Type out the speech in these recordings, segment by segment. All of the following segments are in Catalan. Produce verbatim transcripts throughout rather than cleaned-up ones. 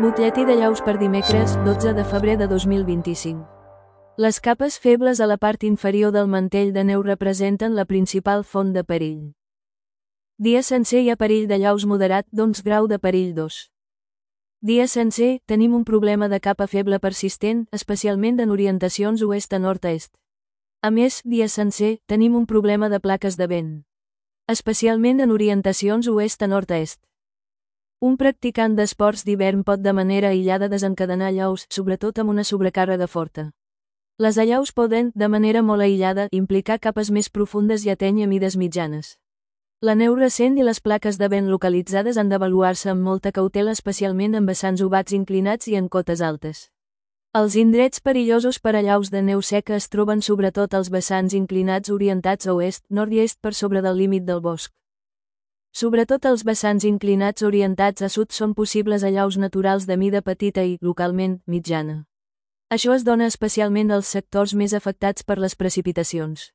Butlletí de llaus per dimecres, dotze de febrer de dos mil vint-i-cinc. Les capes febles a la part inferior del mantell de neu representen la principal font de perill. Dia sencer hi ha perill de llaus moderat, doncs grau de perill dos. Dia sencer, tenim un problema de capa feble persistent, especialment en orientacions oest a nord-est. A més, dia sencer, tenim un problema de plaques de vent, especialment en orientacions oest a nord-est. Un practicant d'esports d'hivern pot de manera aïllada desencadenar allaus, sobretot amb una sobrecàrrega forta. Les allaus poden, de manera molt aïllada, implicar capes més profundes i atènyer mides mitjanes. La neu recent i les plaques de vent localitzades han d'avaluar-se amb molta cautela, especialment en vessants ovats inclinats i en cotes altes. Els indrets perillosos per a allaus de neu seca es troben sobretot als vessants inclinats orientats a oest, nord i est per sobre del límit del bosc. Sobretot els vessants inclinats orientats a sud són possibles allaus naturals de mida petita i, localment, mitjana. Això es dona especialment als sectors més afectats per les precipitacions.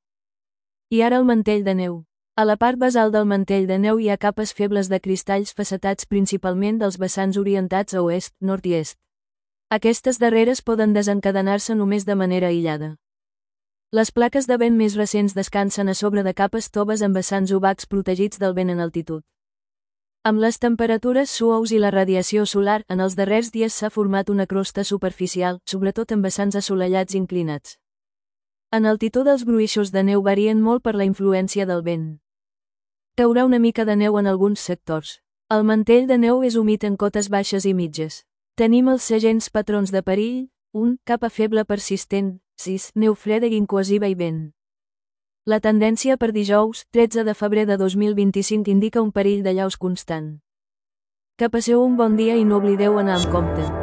I ara el mantell de neu. A la part basal del mantell de neu hi ha capes febles de cristalls facetats principalment dels vessants orientats a oest, nord i est. Aquestes darreres poden desencadenar-se només de manera aïllada. Les plaques de vent més recents descansen a sobre de capes toves amb vessants obacs protegits del vent en altitud. Amb les temperatures suaus i la radiació solar, en els darrers dies s'ha format una crosta superficial, sobretot en vessants assolellats inclinats. En altitud els gruixos de neu varien molt per la influència del vent. Caurà una mica de neu en alguns sectors. El mantell de neu és humit en cotes baixes i mitges. Tenim els segents patrons de perill: un Capa feble persistent, sis Neu freda i incohesiva i vent. La tendència per dijous, tretze de febrer de dos mil vint-i-cinc indica un perill d'allaus constant. Que passeu un bon dia i no oblideu anar amb compte.